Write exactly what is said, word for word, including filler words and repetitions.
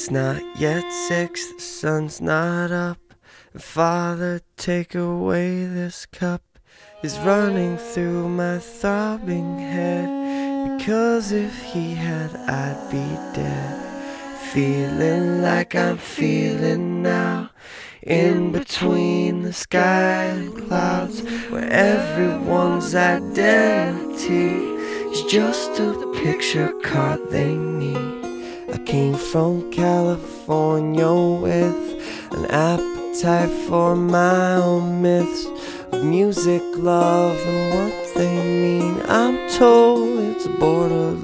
It's not yet six, the sun's not up. Father, take away this cup. Is running through my throbbing head, because if he had, I'd be dead. Feeling like I'm feeling now, in between the sky and clouds, where everyone's identity is just a picture card they need. I came from California with an appetite for my own myths of music, love, and what they mean. I'm told it's borderline